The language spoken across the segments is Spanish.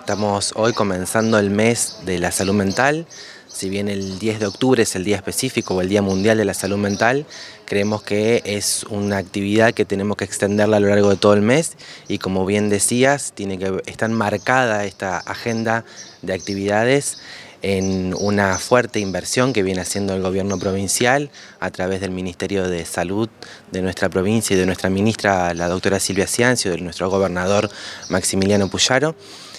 Estamos hoy comenzando el mes de la salud mental. Si bien el 10 de octubre es el día específico o el Día Mundial de la Salud Mental, creemos que es una actividad que tenemos que extenderla a lo largo de todo el mes y, como bien decías, está marcada esta agenda de actividades en una fuerte inversión que viene haciendo el gobierno provincial a través del Ministerio de Salud de nuestra provincia y de nuestra ministra, la doctora Silvia Ciancio, de nuestro gobernador Maximiliano Puyaro,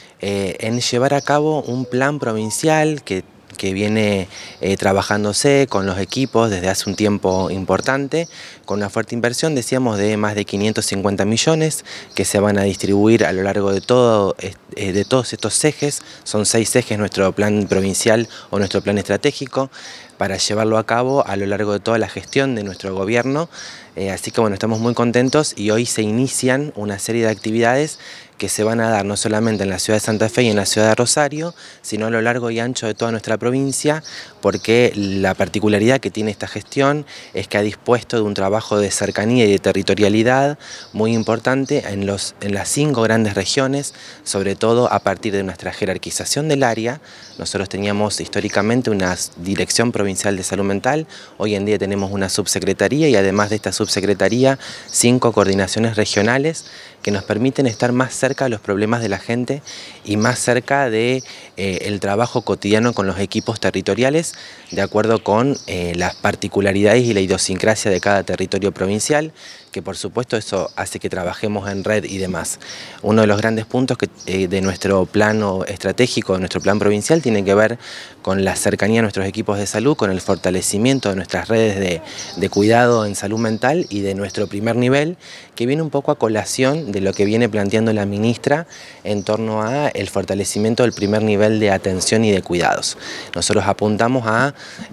en llevar a cabo un plan provincial que viene trabajándose con los equipos desde hace un tiempo importante, con una fuerte inversión, decíamos, de más de 550 millones que se van a distribuir a lo largo de todos estos ejes. Son 6 ejes nuestro plan provincial o nuestro plan estratégico para llevarlo a cabo a lo largo de toda la gestión de nuestro gobierno. Así que bueno, estamos muy contentos y hoy se inician una serie de actividades que se van a dar no solamente en la ciudad de Santa Fe y en la ciudad de Rosario, sino a lo largo y ancho de toda nuestra provincia, porque la particularidad que tiene esta gestión es que ha dispuesto de un trabajo de cercanía y de territorialidad muy importante en las 5 grandes regiones, sobre todo a partir de nuestra jerarquización del área. Nosotros teníamos históricamente una Dirección Provincial de Salud Mental, hoy en día tenemos una subsecretaría y además de esta subsecretaría 5 coordinaciones regionales que nos permiten estar más cerca de los problemas de la gente y más cerca de el trabajo cotidiano con los equipos territoriales, de acuerdo con las particularidades y la idiosincrasia de cada territorio provincial, que por supuesto eso hace que trabajemos en red y demás. Uno de los grandes puntos de nuestro plano estratégico, de nuestro plan provincial, tiene que ver con la cercanía a nuestros equipos de salud, con el fortalecimiento de nuestras redes de cuidado en salud mental y de nuestro primer nivel, que viene un poco a colación de lo que viene planteando la ministra en torno a el fortalecimiento del primer nivel de atención y de cuidados. Nosotros apuntamos a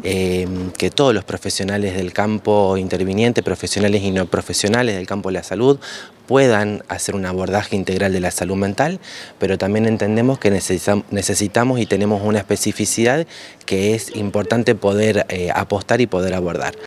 que todos los profesionales del campo interviniente, profesionales y no profesionales del campo de la salud, puedan hacer un abordaje integral de la salud mental, pero también entendemos que necesitamos y tenemos una especificidad que es importante poder apostar y poder abordar.